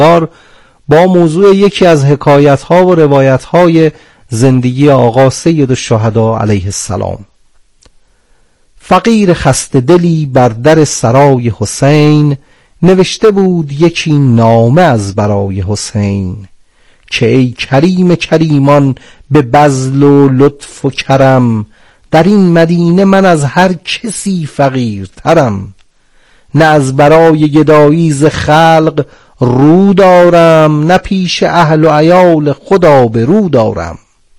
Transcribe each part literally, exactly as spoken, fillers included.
با موضوع یکی از حکایت‌ها و روایت‌های زندگی آقا سید الشهدا علیه السلام. فقیر خسته دلی بر در سرای حسین، نوشته بود یکی نامه از برای حسین، که ای کریم کریمان به بذل و لطف و کرم، در این مدینه من از هر کسی فقیرترم. نه از برای گدایی ز خلق رو دارم، نه پیش اهل و عیال خدا به رو دارم.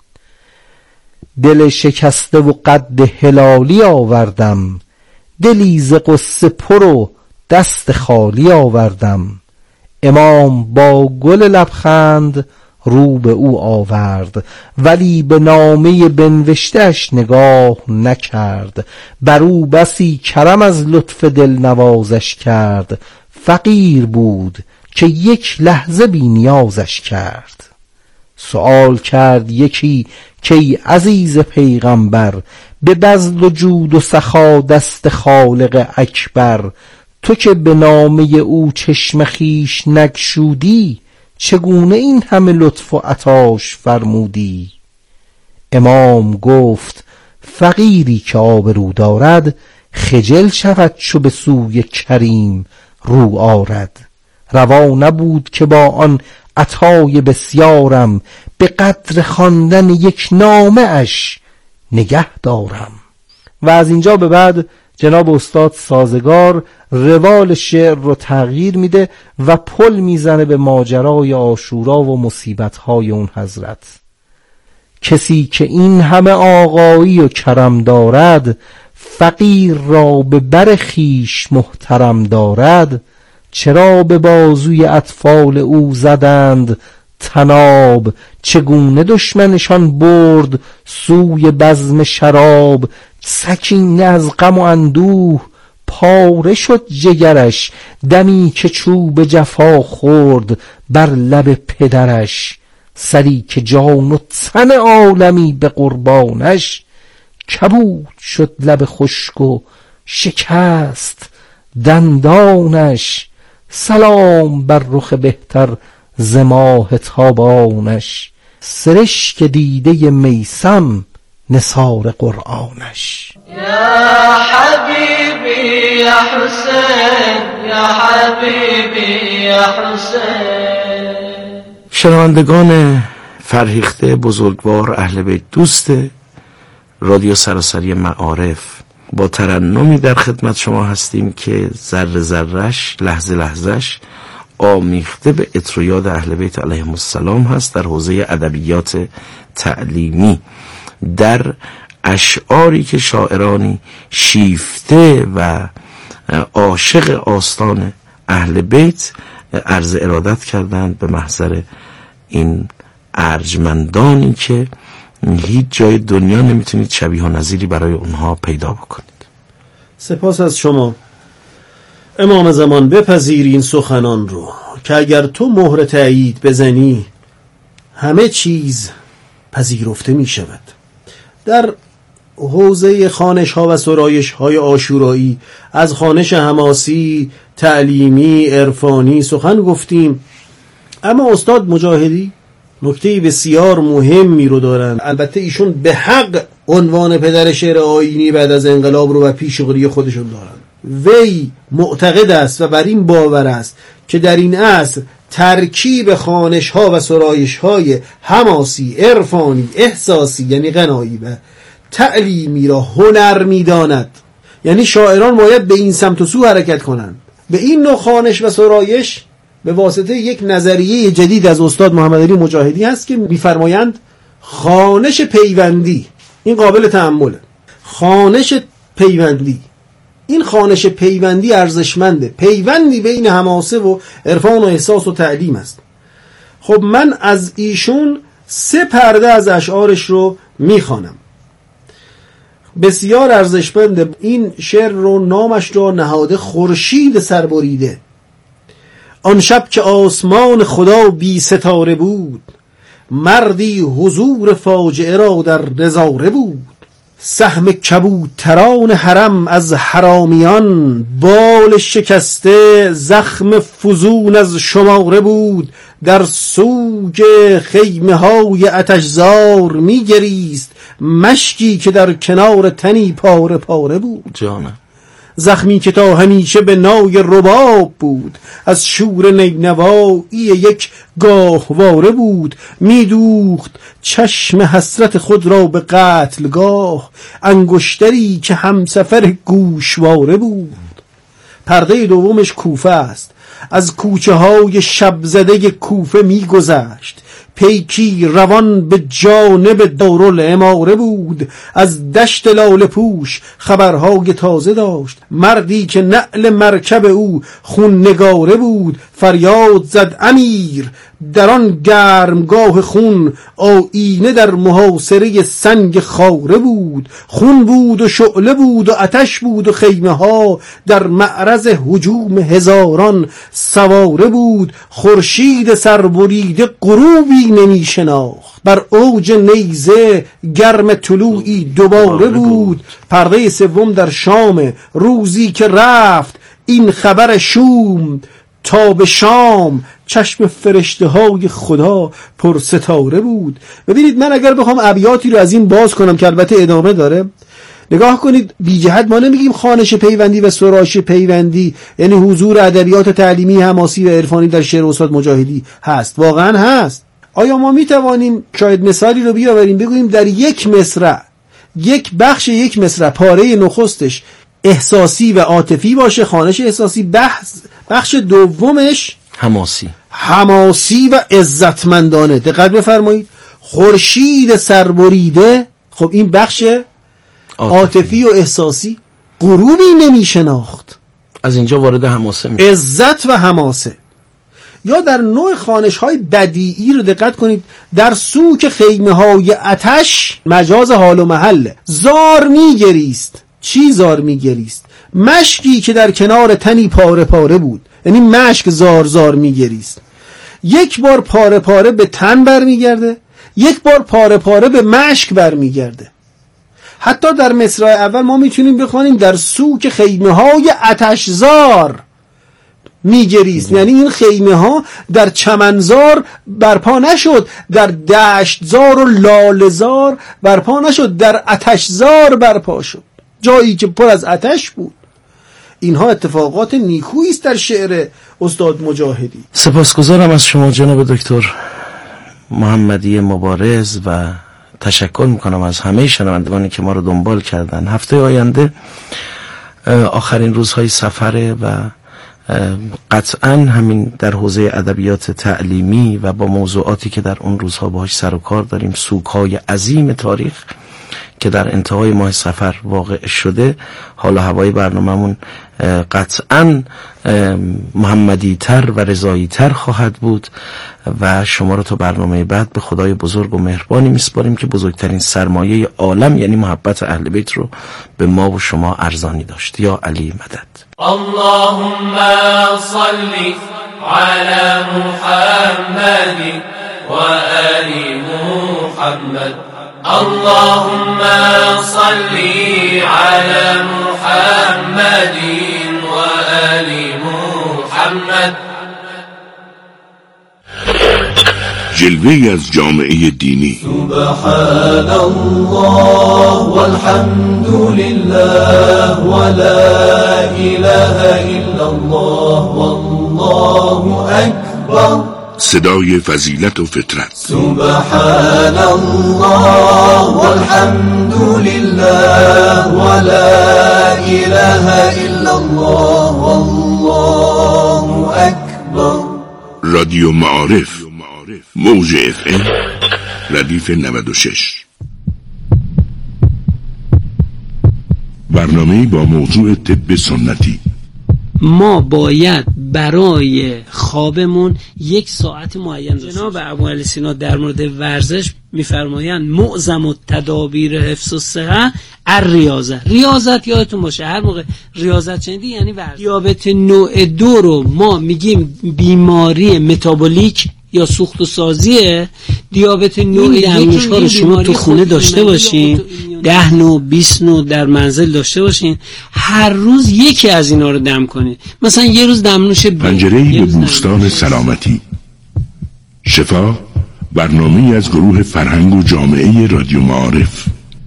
دل شکسته و قد هلالی آوردم، دلی ز غصه پر و دست خالی آوردم. امام با گل لبخند رو به او آورد، ولی به نامه بنوشته‌اش نگاه نکرد. بر او بسی کرم از لطف دل نوازش کرد، فقیر بود که یک لحظه بی نیازش کرد. سؤال کرد یکی که ای عزیز پیغمبر، به بذل و جود و سخا دست خالق اکبر، تو که به نامه او چشم خویش نگشودی، چگونه این همه لطف و عطاش فرمودی؟ امام گفت فقیری که آبرو دارد، خجل شود چو به سوی کریم رو آرد. روا نبود که با آن عطای بسیارم، به قدر خواندن یک نامه اش نگه دارم. و از اینجا به بعد جناب استاد سازگار روال شعر رو تغییر میده و پل میزنه به ماجرای عاشورا و مصیبت‌های اون حضرت. کسی که این همه آقایی و کرم دارد، فقیر را به بر خویش محترم دارد. چرا به بازوی اطفال او زدند طناب، چگونه دشمنشان برد سوی بزم شراب. سکینه از غم و اندوه پاره شد جگرش، دمی که چوب جفا خورد بر لب پدرش. سری که جان و تن عالمی به قربانش، کبود شد لب خشک و شکست دندانش. سلام بر رخ بهتر ز ماه تابانش، سرشک دیده میثم نثار قرآنش. یا حبیبی یا حسین، یا حبیبی یا حسین. شنوندگان فرهیخته بزرگوار اهل بیت دوست رادیو سراسری معارف، با ترنمی در خدمت شما هستیم که ذره ذره‌اش لحظه لحظه‌اش آمیخته به عطر و یاد اهل بیت علیهم السلام هست، در حوزه ادبیات تعلیمی، در اشعاری که شاعرانی شیفته و عاشق آستان اهل بیت عرض ارادت کردند به محضر این ارجمندانی که هیچ جای دنیا نمیتونید شبیه و نظیری برای اونها پیدا بکنید. سپاس از شما امام زمان. بپذیر این سخنان رو که اگر تو مهر تأیید بزنی، همه چیز پذیرفته می شود. در حوزه خانش ها و سرایش های عاشورایی از خانش حماسی، تعلیمی، عرفانی سخن گفتیم، اما استاد مجاهدی نکته بسیار مهمی رو دارن. البته ایشون به حق عنوان پدر شعر آیینی بعد از انقلاب رو و پیشگویی خودشون دارن. وی معتقد است و بر این باور است که در این عصر ترکیب خانش ها و سرایش های حماسی، عرفانی، احساسی یعنی غنایی و تعلیمی را هنر می‌داند. یعنی شاعران باید به این سمت و سو حرکت کنند. به این نوع خانش و سرایش به واسطه یک نظریه جدید از استاد محمد علی مجاهدی هست که می‌فرمایند خانش پیوندی. این قابل تأمله. خانش پیوندی، این خانش پیوندی ارزشمنده، پیوندی بین حماسه و عرفان و احساس و تعلیم است. خب من از ایشون سه پرده از اشعارش رو میخوانم. بسیار ارزشمنده. این شعر رو نامش رو نهاده خورشید سربریده. آن شب که آسمان خدا بی ستاره بود، مردی حضور فاجعه را در نظاره بود. سهم کبوتران حرم از حرامیان، بال شکسته زخم فزون از شماره بود. در سوگ خیمه های آتشزار می گریست، مشکی که در کنار تنی پاره پاره بود. جانم. زخمی که تا همیشه به نای رباب بود، از شور نینوایی یک گاهواره بود. میدوخت چشم حسرت خود را به قتلگاه، انگشتری که همسفر گوشواره بود. پرده دومش کوفه است. از کوچه های شب زده کوفه می گذشت. پیکی روان به جانب دارالعماره بود. از دشت لاله پوش خبرهای تازه داشت. مردی که نعل مرکب او خون نگاره بود. فریاد زد امیر در آن گرمگاه خون، آینه در محاصره سنگ خاره بود. خون بود و شعله بود و آتش بود و خیمه ها در معرض هجوم هزاران سواره بود. خورشید سربریده غروبی نمی شناخت، بر اوج نیزه گرم طلوعی دوباره بود. پرده سوم در شام، روزی که رفت این خبر شوم، تا به شام چشم فرشته های خدا پر ستاره بود. ببینید من اگر بخوام ابیاتی رو از این باز کنم که البته ادامه داره، نگاه کنید. بی جهت ما نمیگیم خوانش پیوندی و سراش پیوندی، یعنی حضور ادبیات تعلیمی حماسی و عرفانی در شعر استاد مجاهدی هست، واقعا هست. آیا ما میتوانیم شاید مثالی رو بیاوریم بگوییم در یک مصرع، یک بخش یک مصرع پاره نخستش احساسی و عاطفی باشه، خوانش احساسی، بخش بخش دومش حماسی حماسی و عزتمندانه. دقت بفرمایید. خورشید سربریده، خب این بخش عاطفی و احساسی. غروبی نمی شناخت، از اینجا وارد حماسه میشه، عزت و حماسه. یا در نوع خوانش های بدیعی رو دقت کنید. در سوک خیمه های آتش، مجاز حال و محله. زار می گریست. چی زار می گریست؟ مشکی که در کنار تنی پاره پاره بود، یعنی مشک زار زار می گریست. یک بار پاره پاره به تن بر می گرده، یک بار پاره پاره به مشک بر می گرده. حتی در مصرع اول ما میتونیم بخوانیم در سوک خیمه های آتشزار میگریست، یعنی این خیمه ها در چمنزار برپا نشد، در دشتزار و لالزار برپا نشد، در آتشزار برپا شد، جایی که پر از آتش بود. اینها اتفاقات نیکویی است در شعر استاد مجاهدی. سپاسگزارم از شما جناب دکتر محمدی مبارز و تشکر میکنم از همه شنوندگانی که ما رو دنبال کردن. هفته آینده آخرین روزهای سفره و قطعا همین در حوزه ادبیات تعلیمی و با موضوعاتی که در اون روزها باهاش سر و کار داریم، سوگ‌های عظیم تاریخ که در انتهای ماه صفر واقع شده، حال و هوای برنامه‌مون قطعا محمدی تر و رضایی تر خواهد بود و شما رو تا برنامه بعد به خدای بزرگ و مهربانی میسپاریم که بزرگترین سرمایه عالم یعنی محبت اهل بیت رو به ما و شما ارزانی داشت. یا علی مدد. اللهم صل على محمد و آل محمد. اللهم صل على محمد و آل محمد. جلوه‌ای از جامعه دینی. سبحان الله والحمد لله ولا اله الا الله والله اکبر. صدای فضیلت و فطرت. سبحان الله والحمد لله ولا اله الا الله والله اکبر. رادیو معارف، موج اف ام ردیف نود و شش. برنامه با موضوع طب سنتی. ما باید برای خوابمون یک ساعت معین داشته. جناب ابوعلی سینا در مورد ورزش میفرمایند معظم التدابیر حفظ الصحه الریاضه. ریاضت یادتون باشه هر موقع ریاضت شنیدی یعنی ورزش. دیابت نوع دو رو ما میگیم بیماری متابولیک یا سوخت و سازیه. دیابت نوع یک رو شما تو خونه داشته باشین، ده نوع بیست نوع در منزل داشته باشین، هر روز یکی از اینا رو دم کنین. مثلا یه روز دمنوش بی، پنجره‌ای به بوستان سلامتی. شفا، برنامه‌ای از گروه فرهنگ و جامعه رادیو معارف.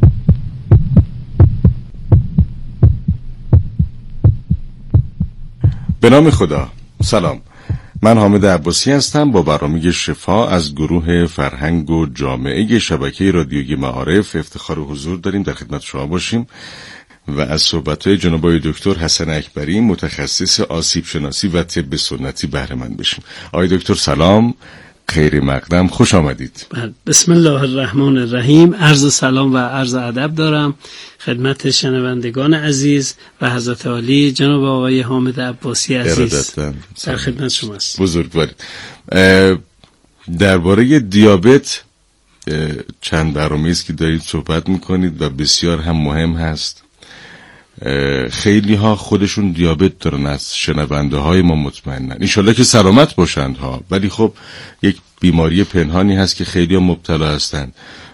به نام خدا. سلام، من حامد عباسی هستم با برنامه شفا از گروه فرهنگ و جامعه شبکه رادیویی معارف. افتخار حضور داریم در خدمت شما باشیم و از صحبت‌های جناب آقای دکتر حسن اکبری متخصص آسیب شناسی و طب سنتی بهره مند بشیم. آقای دکتر سلام، خیر مقدم، خوش آمدید. بسم الله الرحمن الرحیم. عرض سلام و عرض ادب دارم خدمت شنوندگان عزیز و حضرت عالی جناب آقای حامد عباسی عزیز. در خدمت شماست. بزرگوارید. درباره دیابت چند برنامه‌ای است که دارید صحبت میکنید و بسیار هم مهم هست. خیلی ها خودشون دیابت دارن از شنونده های ما، مطمئنن انشالله که سلامت باشند ها، ولی خب یک بیماری پنهانی هست که خیلی ها مبتلا هستند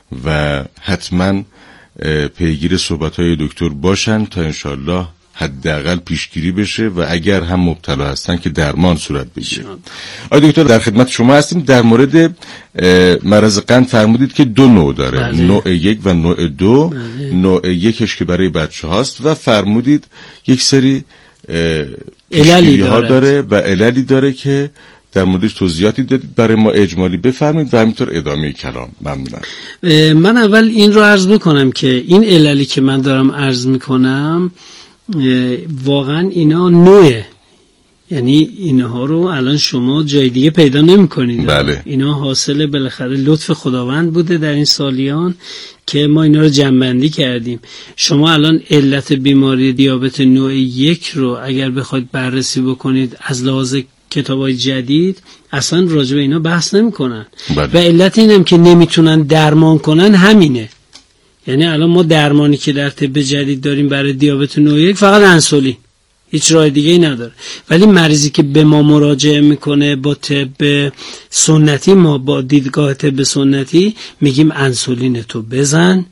و حتما پیگیر صحبت های دکتر باشند تا انشالله حداقل پیشگیری بشه و اگر هم مبتلا هستن که درمان صورت بگیره. آقای دکتر در خدمت شما هستیم. در مورد مرض قند فرمودید که دو نوع داره، بله. نوع یک و نوع دو. بله. نوع یکش که برای بچه هاست و فرمودید یک سری پیشگیری ها داره و عللی داره که در موردش توضیحاتی دادید، برای ما اجمالی بفرمایید و همینطور ادامه کلام. ممنونم. من اول این رو عرض بکنم که این عللی که من دارم عرض میکنم واقعا اینا نوعه، یعنی اینها رو الان شما جای دیگه پیدا نمی کنید. بله. اینا حاصل بالاخره لطف خداوند بوده در این سالیان که ما اینا رو جمع‌بندی کردیم. شما الان علت بیماری دیابت نوع یک رو اگر بخواید بررسی بکنید از لحاظ کتابای جدید اصلا راجع به اینا بحث نمی کنن. بله. و علت اینم که نمیتونن درمان کنن همینه. یعنی الان ما درمانی که در طب جدید داریم برای دیابت نوع یک فقط انسولین، هیچ راه دیگه ای نداره. ولی مریضی که به ما مراجعه میکنه با طب سنتی، ما با دیدگاه طب سنتی میگیم انسولین تو بزن،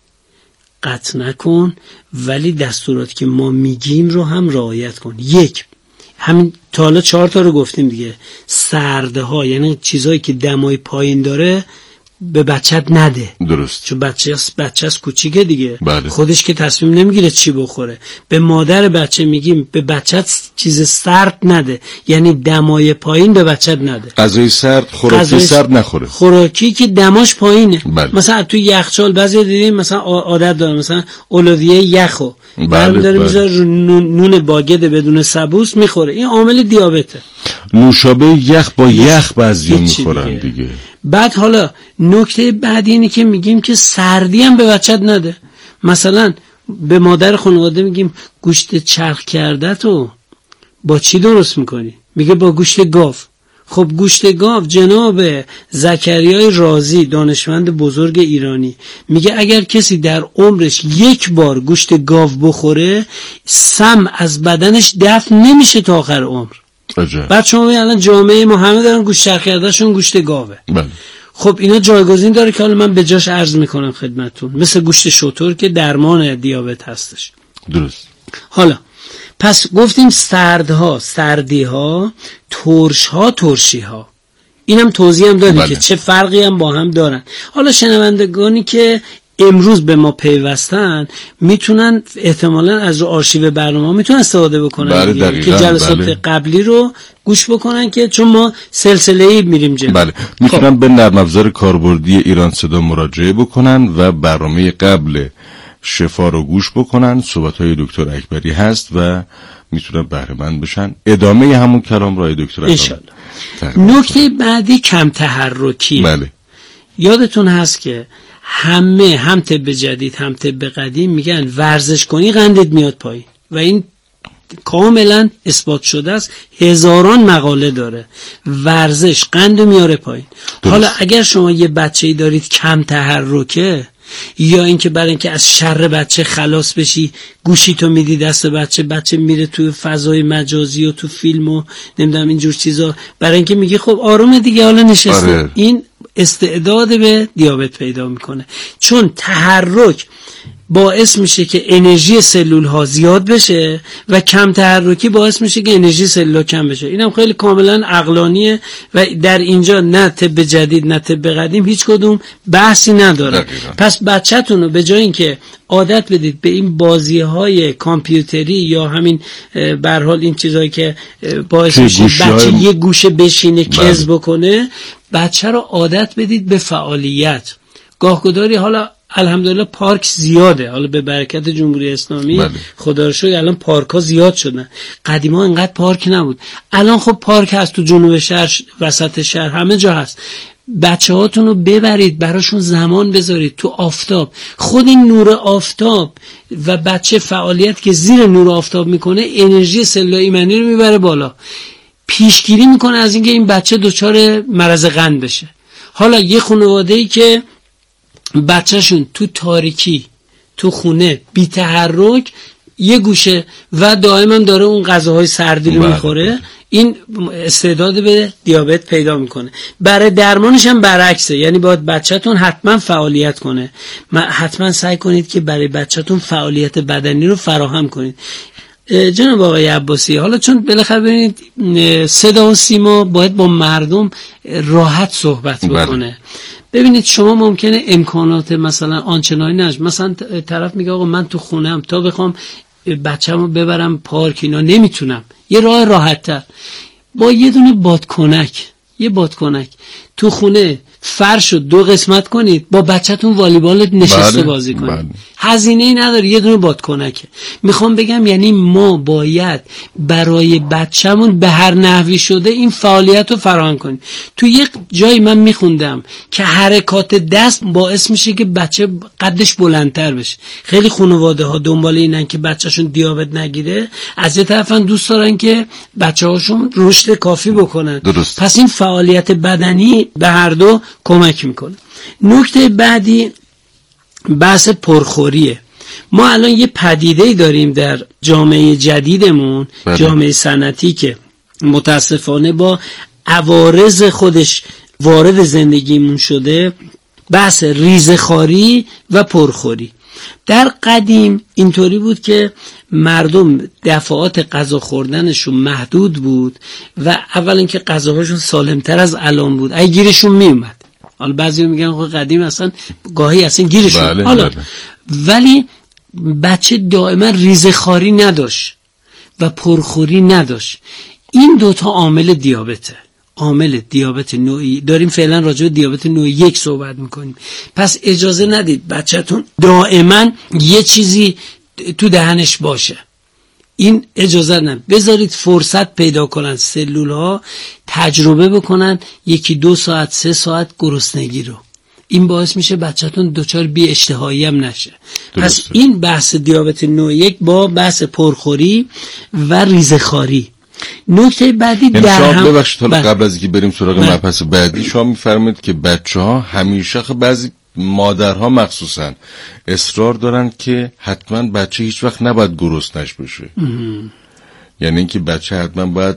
قطع نکن، ولی دستورات که ما میگیم رو هم رعایت کن. یک، همین تا حالا چهار تا رو گفتیم دیگه. سرده ها یعنی چیزایی که دمای پایین داره به بچت نده. درست. چون بچه است بچه است کوچیکه دیگه. بله. خودش که تصمیم نمیگیره چی بخوره. به مادر بچه میگیم به بچت چیز سرد نده، یعنی دمای پایین به بچت نده. غذای سرد، خوراکی سرد نخوره. خوراکی که دماش پایینه. بله. مثلا تو یخچال بعضی دیدیم مثلا عادت داره مثلا اولویه یخو برمی داره میذاره نون باگده بدون سبوس میخوره. این عامل دیابته. نوشابه یخ با یخ بعضی میخورن دیگه. دیگه بعد حالا نکته بعدی اینه که میگیم که سردی هم به بچت نده. مثلا به مادر خانواده میگیم گوشت چرخ کرده تو با چی درست میکنی؟ میگه با گوشت گاو. خب گوشت گاو جناب زکریای رازی دانشمند بزرگ ایرانی میگه اگر کسی در عمرش یک بار گوشت گاو بخوره سم از بدنش دفع نمیشه تا آخر عمر. عجب. بعد شما الان جامعه ما همه دارن گوشت چرخ کردهشون گوشت گاوه. بله. خب اینا جایگزین داره که حالا من به جاش عرض میکنم خدمتتون، مثل گوشت شتر که درمان دیابت هستش. درست. حالا پس گفتیم سردها سردیها، ترشها ترشیها، اینم توضیح هم دادیم بله. که چه فرقی هم با هم دارن. حالا شنوندگانی که امروز به ما پیوستن میتونن احتمالاً از آرشیو برنامه میتونن استفاده بکنن. بله دقیقاً. که جلسات بله. قبلی رو گوش بکنن که چون ما سلسله‌ای میریم جلو. بله. میتونن خب. به نرم افزار کاربردی ایران صدا مراجعه بکنن و برنامه قبل شفا رو گوش بکنن. صحبت‌های دکتر اکبری هست و میتونن بهره مند بشن. ادامه همون کلام رو دکتر اکبری. نکته بعدی کم تحرکی. بله. یادتون هست که همه هم طب جدید هم طب قدیم میگن ورزش کنی قندت میاد پایین و این کاملا اثبات شده است. هزاران مقاله داره ورزش قند میاره پایین. درست. حالا اگر شما یه بچه‌ای دارید کم تحرکه یا اینکه برای اینکه از شر بچه خلاص بشی گوشی تو میدی دست بچه، بچه میره تو فضای مجازی و تو فیلم و نمیدونم اینجور چیزا، برای اینکه میگی خب آرومه دیگه حالا نشسته. آره. این استعداد به دیابت پیدا میکنه، چون تحرک باعث میشه که انرژی سلول ها زیاد بشه و کم تحرکی باعث میشه که انرژی سلول ها کم بشه. اینم خیلی کاملا عقلانیه و در اینجا نه طب جدید نه طب قدیم هیچ کدوم بحثی نداره. دقیقا. پس بچه‌تون رو به جای اینکه عادت بدید به این بازی های کامپیوتری یا همین به هر حال این چیزایی که باعث میشه بچه یه گوشه بشینه کز بکنه، بچه رو عادت بدید به فعالیت. گاهگداری حالا الحمدلله پارک زیاده، حالا به برکت جمهوری اسلامی بله. خدا رو شکر الان پارک ها زیاد شدن. قدیما اینقدر پارک نبود، الان خب پارک هست تو جنوب شهر، وسط شهر، همه جا هست. بچه هاتون رو ببرید، براشون زمان بذارید تو آفتاب. خود این نور آفتاب و بچه فعالیت که زیر نور آفتاب میکنه انرژی سلول ایمنی رو میبره بالا، پیشگیری میکنه از اینکه این بچه دچار مرض قند بشه. حالا یه خانواده‌ای که بچهشون تو تاریکی تو خونه بی تحرک یه گوشه و دائما داره اون غذاهای سردی رو میخوره، این استعداد به دیابت پیدا میکنه. برای درمانش هم برعکسه، یعنی باید بچه‌تون حتما فعالیت کنه. حتما سعی کنید که برای بچه‌تون فعالیت بدنی رو فراهم کنید. جناب آقای عباسی، حالا چون بالاخره ببینید صدا و سیما باید با مردم راحت صحبت بکنه. بله. ببینید شما ممکنه امکانات مثلا آنچنانی نش، مثلا طرف میگه آقا من تو خونم تا بخوام بچه‌مو ببرم پارک اینا نمیتونم، یه راه راحت تر با یه دونه بادکنک، یه بادکنک تو خونه فرش رو دو قسمت کنید، با بچه‌تون والیبال نشسته بله، بازی کنید. بله. هزینه ای نداره، یه دونه بادکنکه. میخوام بگم یعنی ما باید برای بچه‌مون به هر نحوی شده این فعالیت رو فراهم کنیم. تو یک جایی من میخوندم که حرکات دست باعث میشه که بچه قدش بلندتر بشه. خیلی خانواده ها دنبال اینن که بچه‌شون دیابت نگیره، از یه طرفن دوست دارن که بچه‌هاشون رشد کافی بکنن. درست. پس این فعالیت بدنی به هر دو کمک میکنه. نکته بعدی بحث پرخوریه. ما الان یه پدیده‌ای داریم در جامعه جدیدمون، بله. جامعه صنعتی که متاسفانه با عوارض خودش وارد زندگیمون شده، بحث ریزخواری و پرخوری. در قدیم اینطوری بود که مردم دفعات غذا خوردنشون محدود بود و اول اینکه غذاهاشون سالمتر از الان بود، اگه گیرشون میومد. حالا بعضی میگن خب قدیم اصلا گاهی اصلا گیرشون بله، حالا بله. ولی بچه دائما ریزخواری نداشت و پرخوری نداشت. این دوتا عامل دیابته، عامل دیابت نوعی. داریم فعلا راجع به دیابت نوع یک صحبت میکنیم. پس اجازه ندید بچه‌تون دائما یه چیزی تو دهنش باشه، این اجازه نه. بذارید فرصت پیدا کنن سلول ها تجربه بکنن یکی دو ساعت سه ساعت گرسنگی رو. این باعث میشه بچه‌تون دچار بی اشتهایی هم نشه. درسته. پس این بحث دیابت نوع یک با بحث پرخوری و ریزخواری. نکته بعدی در هم ببخشید حالا قبل از اینکه بریم سراغ مبحث بعدی، شما میفرمایید که بچه‌ها همیشه خب بعضی مادرها مخصوصا اصرار دارن که حتما بچه هیچ وقت نباید گرسنش بشه. یعنی اینکه بچه حتما باید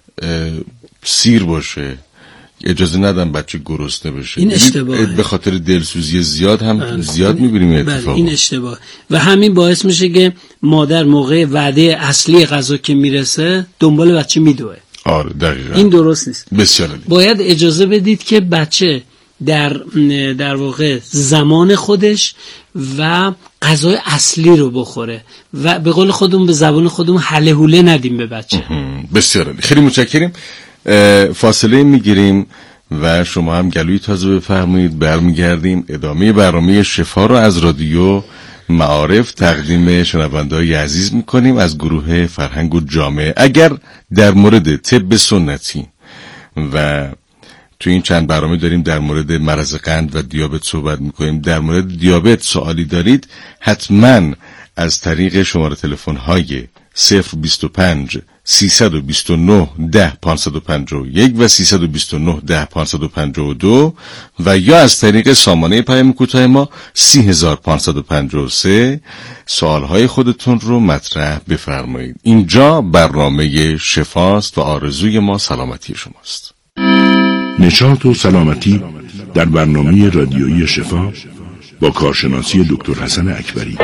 سیر باشه، اجازه ندن بچه گرسنه بشه. این اشتباهه. به خاطر دلسوزی زیاد هم بله. زیاد میبینیم اتفاق. این اشتباه و همین باعث میشه که مادر موقع وعده اصلی غذا که میرسه دنبال بچه میدوه. آره دقیقاً. این درست نیست. بسیار عالی. باید اجازه بدید که بچه در در واقع زمان خودش و غذای اصلی رو بخوره و به قول خودمون به زبان خودمون هله هوله ندیم به بچه. بسیار عالی. خیلی متشکریم. فاصله میگیریم و شما هم گلوی تازه بفرمایید. برمیگردیم ادامه برنامه شفا رو از رادیو معارف تقدیم شنونده‌های عزیز میکنیم از گروه فرهنگ و جامعه. اگر در مورد طب سنتی و تو این چند برنامه داریم در مورد مرض قند و دیابت صحبت میکنیم، در مورد دیابت سوالی دارید حتما از طریق شماره تلفن های صفر بیست و پنج سیصد و بیست و نه ده پانصد و پنجاه و یک و سیصد و بیست و نه ده پانصد و پنجاه و دو و یا از طریق سامانه پیام کوتاه ما سی هزار پانصد و پنجاه و سه سوالهای خودتون رو مطرح بفرمایید. اینجا برنامه شفاست و آرزوی ما سلامتی شماست. نشاط و سلامتی در برنامه رادیویی شفا با کارشناسی دکتر حسن اکبری.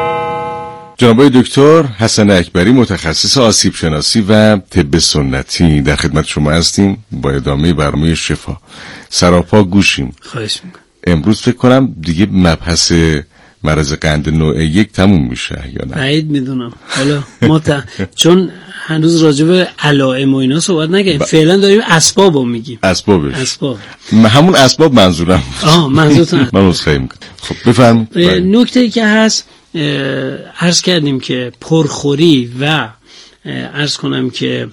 جناب دکتر حسن اکبری، متخصص آسیب شناسی و طب سنتی، در خدمت شما هستیم با ادامه برنامه شفا. سراپا گوشیم. خواهش میکنم. امروز فکر کنم دیگه مبحث مرض قند نوع یک تموم میشه یا نه؟ بعید میدونم. حالا ما تا... چون هنوز راجع به علائم و اینا صحبت نگیم، ب... فعلا داریم اسبابو میگیم. اسبابش. اسباب. همون اسباب منظورم. آه منظورتون. من عذرخواهی میکنم. خب بفرمایید. نکته‌ای که هست عرض کردیم که پرخوری و عرض کنم که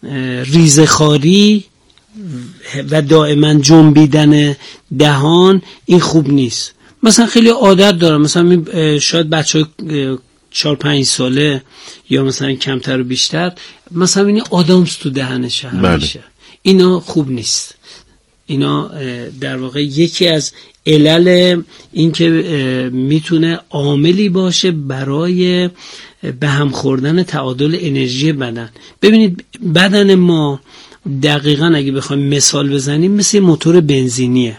ریزخواری و دائما جنبیدن دهان این خوب نیست. مثلا خیلی عادت دارم، مثلا شاید بچه های چهار پنج ساله یا مثلا کمتر و بیشتر مثلا این آدامس تو دهنش همیشه. اینا خوب نیست. اینا در واقع یکی از علل این که میتونه عاملی باشه برای به هم خوردن تعادل انرژی بدن. ببینید بدن ما دقیقاً اگه بخوایم مثال بزنیم مثل موتور بنزینیه.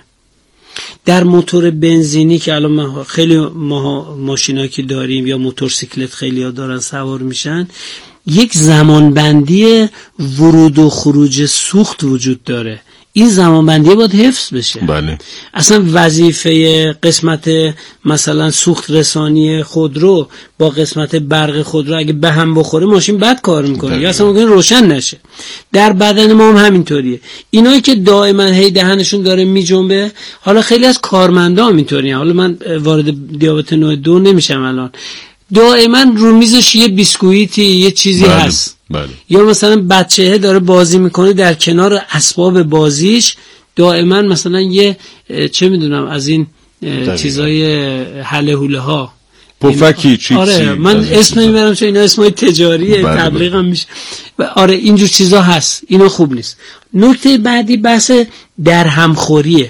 در موتور بنزینی که الان ما خیلی ما ماشینا که داریم یا موتورسیکلت خیلی ها دارن سوار میشن، یک زمانبندی ورود و خروج سوخت وجود داره. این زمانبندی باید حفظ بشه. بله. اصلا وظیفه قسمت مثلا سوخت رسانی خودرو با قسمت برق خودرو اگه به هم بخوره ماشین بد کار میکنه یا اصلا ممکنه روشن نشه. در بدن ما هم همینطوریه. اینایی که دائما هی دهنشون داره میجنبه، حالا خیلی از کارمندا اینطوریه. حالا من وارد دیابت نوع دو نمیشم الان، دائما رو میزش یه بیسکویتی یه چیزی بله. هست. بله. یا مثلا بچه داره بازی میکنه، در کنار اسباب بازیش دائما مثلا یه چه میدونم از این چیزای هله هوله ها پفکی چیپسی. آره من اسم نمیبرم چون اینا اسمای تجاریه، تبلیغ هم میشه. آره اینجور چیزا هست، اینا خوب نیست. نکته بعدی بحث در همخوریه.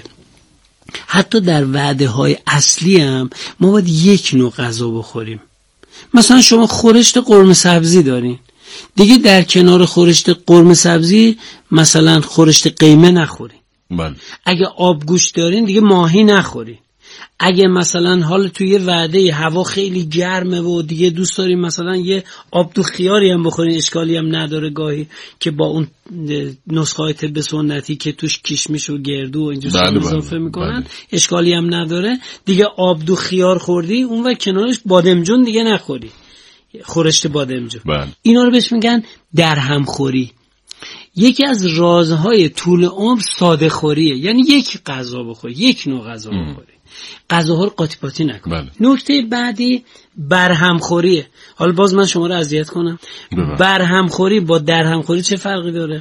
حتی در وعده های اصلی هم ما باید یک نوع غذا بخوریم. مثلا شما خورشت قرمه سبزی دارین، دیگه در کنار خورشت قرمه سبزی مثلا خورشت قیمه نخورین. بله. اگه آبگوشت دارین دیگه ماهی نخورین. اگه مثلا حال توی وعده هوا خیلی گرمه و دیگه دوست داریم مثلا یه آب دو خیاری هم بخورین، اشکالی هم نداره گاهی که با اون نسخه های طب سنتی که توش کشمش و گردو و اینجور بله اضافه بله. میکنن بله. اشکالی هم نداره. دیگه آب دو خیار خوردی اون و کنارش بادمجون دیگه نخوری، خورشت بادمجون. بله. اینا رو بهش میگن در همخوری. یکی از رازهای طول عمر ساده خوریه، یعنی یک غذا بخوری، یک نوع غذا بخوری، غذاها رو قاطی پاتی نکن. بله. نکته بعدی برهمخوریه. حالا باز من شما رو اذیت کنم، برهمخوری با درهمخوری چه فرقی داره؟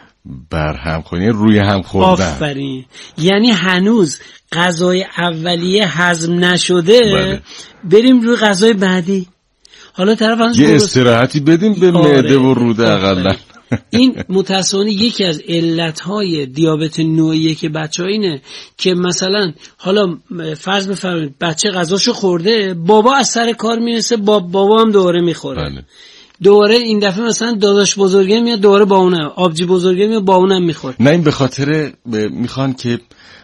برهمخوری روی هم خوردن. آفرین. یعنی هنوز غذای اولیه هضم نشده، بله. بریم روی غذای بعدی. حالا طرف یه استراحتی بدیم به معده و روده اقلا. این متأسفانه یکی از علتهای دیابت نوع یک بچه‌ها اینه که مثلا حالا فرض بفرمایید بچه غذاشو خورده، بابا از سر کار میرسه، با بابا هم دوباره میخوره. بله. دوباره این دفعه مثلا داداش بزرگه میاد دوباره با اونم، آبجی بزرگه میاد با اونم میخوره. نه این به خاطر میخوان که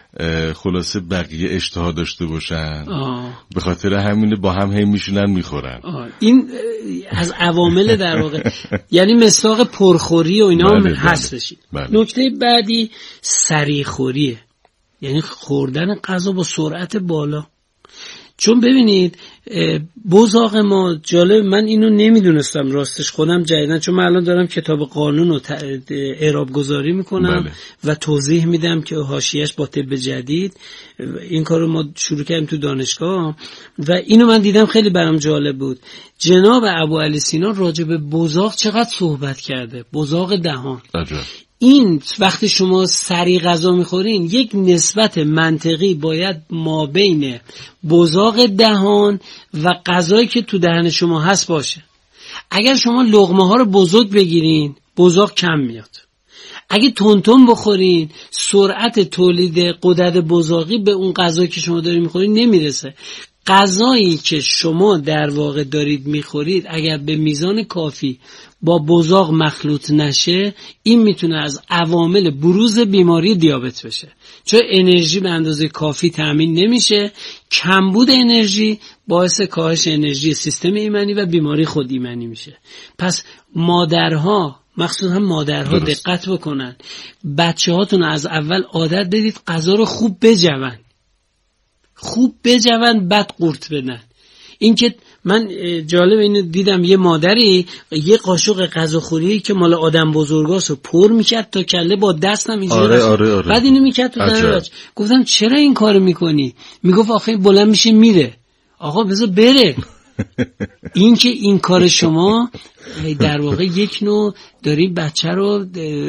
خلاصه بقیه اشتها داشته باشن. آه. به خاطر همینه با هم هی میشونن میخورن. آه. این از عوامل در واقع یعنی مصداق پرخوری و اینا هم هستش. نکته بعدی سریع‌خوریه، یعنی خوردن غذا با سرعت بالا. چون ببینید بزاق ما جالب، من اینو نمیدونستم راستش، خودم جدیدن چون من الان دارم کتاب قانون رو اعراب گذاری میکنم بله. و توضیح میدم که حاشیه‌اش با طب جدید، این کارو ما شروع کردیم تو دانشگاه و اینو من دیدم خیلی برام جالب بود. جناب ابوعلی سینا راجع به بزاق چقدر صحبت کرده، بزاق دهان. عجب. این وقتی شما سریع غذا میخورین یک نسبت منطقی باید مابین بزاق دهان و غذایی که تو دهن شما هست باشه. اگر شما لقمه ها رو بزرگ بگیرین بزاق کم میاد. اگه تونتون بخورین سرعت تولید غدد بزاقی به اون غذایی که شما دارید میخورید نمیرسه. غذایی که شما در واقع دارید میخورید اگر به میزان کافی با بزاق مخلوط نشه، این میتونه از عوامل بروز بیماری دیابت بشه، چون انرژی به اندازه کافی تامین نمیشه. کمبود انرژی باعث کاهش انرژی سیستم ایمنی و بیماری خود ایمنی میشه. پس مادرها، مخصوصا مادرها درست. دقت بکنن، بچه هاتون از اول عادت بدید غذا رو خوب بجون، خوب بجون بعد قورت بدن. این که من جالب اینو دیدم، یه مادری یه قاشق غذاخوری که مال آدم بزرگاسو پر میکرد تا کله با دستم اینجوری آره آره آره. بعد اینو میکرد تو دهنش. گفتم چرا این کارو میکنی؟ میگفت آخه بلند میشه میره. آقا بذار بره. این که این کار شما در واقع یک نوع داری بچه رو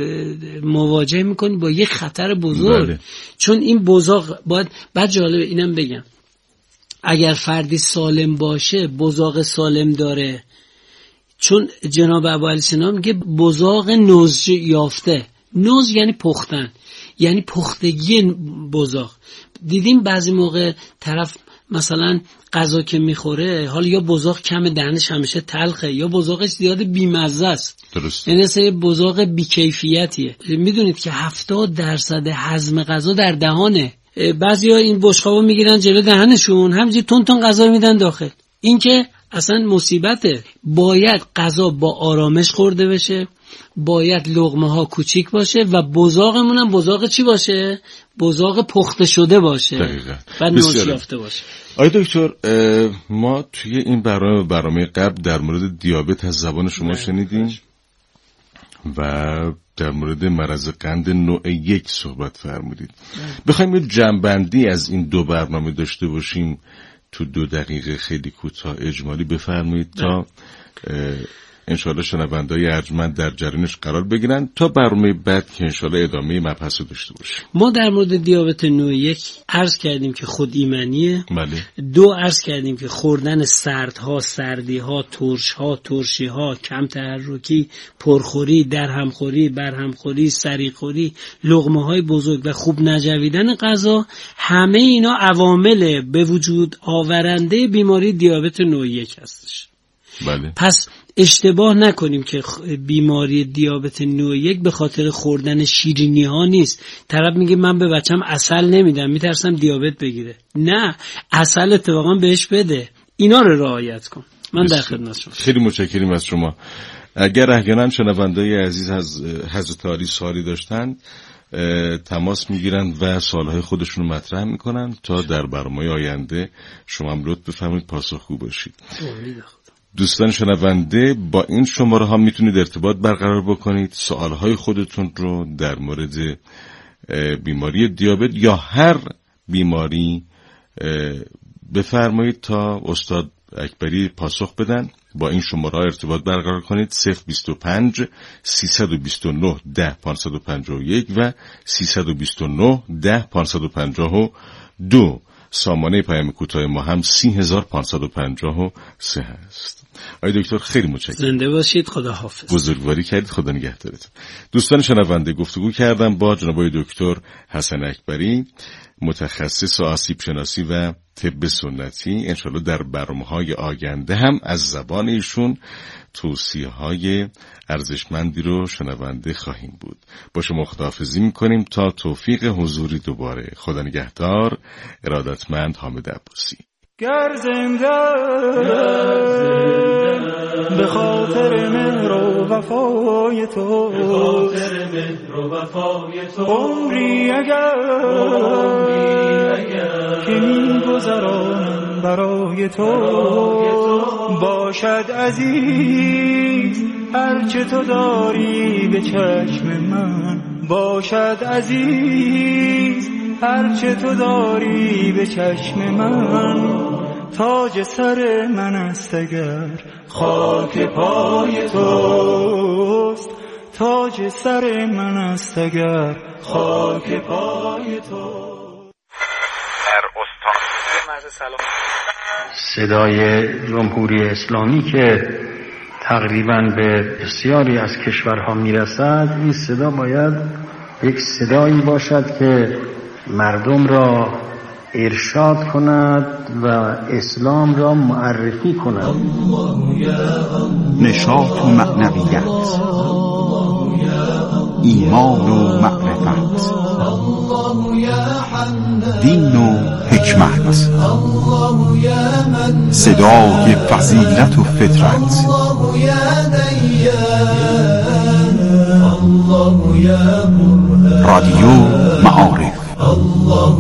مواجه میکنی با یک خطر بزرگ. بله. چون این بزاق باید، بعد جالبه اینم بگم، اگر فردی سالم باشه بزاق سالم داره، چون جناب ابوعلی سینا میگه بزاق نضج یافته. نضج یعنی پختن، یعنی پختگی بزاق. دیدیم بعضی موقع طرف مثلا غذا که میخوره حالا یا بزاق کم دهنش همیشه تلخه یا بزاقش زیاد بیمزه است. درست. یعنی اصلا بزاق بیکیفیتیه. میدونید که هفتاد درصد هضم غذا در دهانه. بعضیا این بشقابو میگیرن جلو دهنشون همینجوری تون تون غذا رو میدن داخل. این که اصلا مصیبته. باید غذا با آرامش خورده بشه، باید لقمه ها کوچیک باشه و بزاقمون هم بزاق چی باشه؟ بزاق پخته شده باشه. دقیقاً. و نوش یافته باشه. آقای دکتر، ما توی این برنامه برنامه قبل در مورد دیابت از زبان شما شنیدیم و در مورد مرض قند نوع یک صحبت فرمودید. بخوایم یه جمع‌بندی از این دو برنامه داشته باشیم تو دو دقیقه خیلی کوتاه اجمالی بفرمایید تا انشاءالله شنونده‌های ارجمند در جریانش قرار بگیرن تا برنامه بعد که انشاءالله ادامه مبحث رو داشته باشیم. ما در مورد دیابت نوع یک عرض کردیم که خود ایمنیه. بله. دو عرض کردیم که خوردن سردها، سردیها، ترشها، ترشیها، کم تحرکی، پرخوری، درهمخوری، برهمخوری، سریخوری، لقمه‌های بزرگ و خوب نجویدن غذا، همه اینا عوامل به وجود آورنده بیماری دیابت نوع یک هستش. بله. پس اشتباه نکنیم که بیماری دیابت نوع یک به خاطر خوردن شیرینی ها نیست. طرف میگه من به بچم عسل نمیدم میترسم دیابت بگیره. نه، عسل اتفاقا بهش بده. اینا رو رعایت کن. من در خدمت شما. خیلی متشکریم از شما. اگر احیانا شنونده‌های عزیز از حضرت عالی سوالی داشتن تماس میگیرن و سوالهای خودشون رو مطرح میکنن تا در برنامه آینده شما هم لطف بفرمایید پاسخگو باشید. دوستان شنونده، با این شماره ها میتونید ارتباط برقرار بکنید، سوالهای خودتون رو در مورد بیماری دیابت یا هر بیماری بفرمایید تا استاد اکبری پاسخ بدن. با این شماره ها ارتباط برقرار کنید: صفر بیست و پنج سیصد و بیست و نه ده پانصد و پنجاه و یک و سیصد و بیست و نه ده پانصد و پنجاه و دو. سامانه پیام کوتاه ما هم سی هزار پانصد و پنجاه و سه هست. آقای دکتر خیلی متشکرم. زنده باشید. خدا حافظ. بزرگواری کردید. خدا نگهدارتون. دوستان شنونده، گفتگو کردم با جناب آقای دکتر حسن اکبری، متخصص آسیب شناسی و طب سنتی. انشالله در برنامه‌های آینده هم از زبان ایشون توصیه‌های ارزشمندی رو شنونده خواهیم بود. با شما خداحافظی می‌کنیم تا توفیق حضوری دوباره. خدا نگهدار. ارادتمند حامد عباسی. گر زنده به خاطر مهر و وفای تو، به خاطر مهر و وفای تو، عمری اگر که می‌گذرانم برای تو، باشد عزیز هرچه تو داری به چشم من، باشد عزیز هرچه تو داری به چشم من، تاج سر من است اگر خاک پای توست، تاج سر من است اگر خاک پای تو. در استان صدای جمهوری اسلامی که تقریبا به بسیاری از کشورها میرسد، این صدا باید یک صدایی باشد که مردم را ارشاد کند و اسلام را معرفی کند. نشاط و معنویت، ایمان و معرفت، دین و حکمت، صدای فضیلت و فطرت، رادیو معارف.